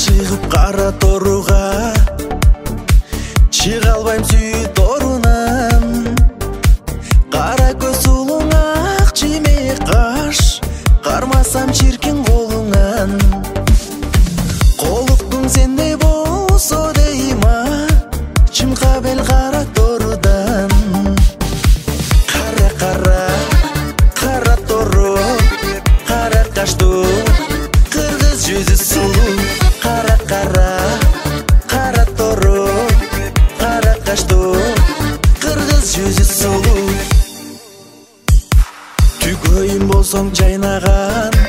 Ашығып қара торуға, чыға албайм сүй торунан. Қара көз ұлың ақ жеме қаш, қармасам чиркин қолыңан. Қолықтың сендей болсо дейма, чымқа бел қара торудан. Қара тору, қара қашту, қырғыз жүзі сұлу. Қара тору, қара қашту, қырғыз жүзі сұлу. Түгөйім болсоң жайнаған,